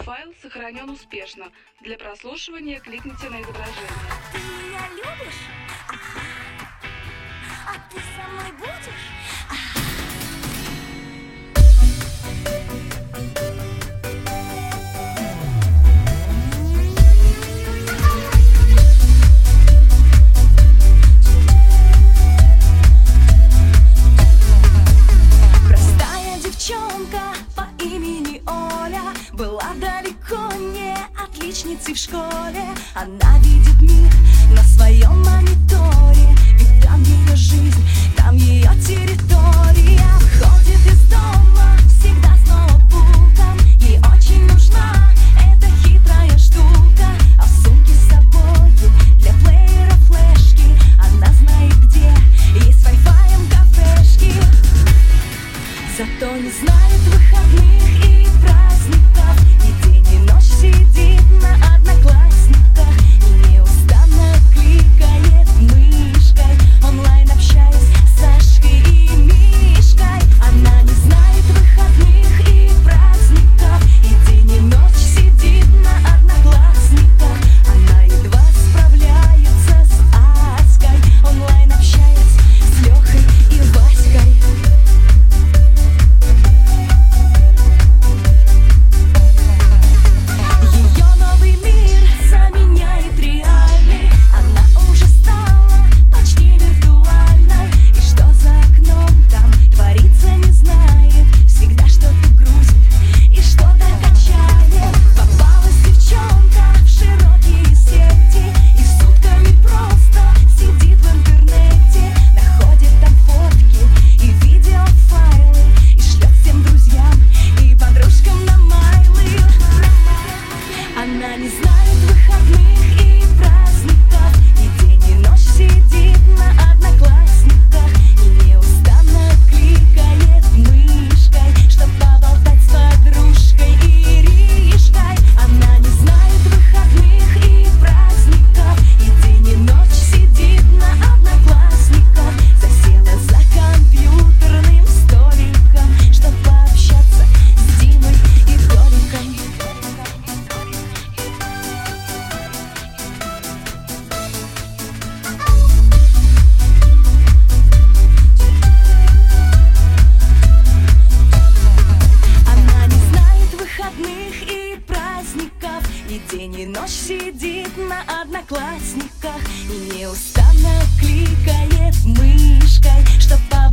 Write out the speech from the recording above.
Файл сохранен успешно. Для прослушивания кликните на изображение. Ты меня любишь? А ты со мной будешь? Простая девчонка по имени Оля была далеко не отличницей в школе. Она видит мир на своем мониторе, ведь там ее жизнь, там ее территория. Ходит из дома всегда с ноутбуком, ей очень нужна эта хитрая штука. А в сумке с собою для плеера флешки, она знает, где есть с вай-фаем кафешки. Зато не знает выходных и праздников, и день и ночь сидит на Одноклассниках и неустанно кликает мышкой, онлайн общаясь с Сашкой и Мишкой. Она не знает выходных и праздников, и день и ночь сидит на Одноклассниках. Она едва справляется с Аськой, онлайн общаясь с Лехой и Васькой. Ее новый мир заменяет реальный, она уже стала почти виртуальной. И что за окном там творится, не знает, всегда что-то грузит и что-то качает. Попалась девчонка в широкие сети и сутками просто сидит в интернете, находит там фотки и видеофайлы и шлет всем друзьям и подружкам на майлы. Она не знает выходных и праздников, и день и ночь сидит на Одноклассниках и неустанно кликает мышкой, чтоб поболтать с подружкой Иришкой. Она не знает выходных и праздников, и день и ночь сидит на Одноклассниках, засела за компьютерным столиком, чтоб пообщаться с Димой и Толиком. Она не знает выходных и праздников, и день и ночь сидит на Одноклассниках и неустанно кликает мышкой, чтоб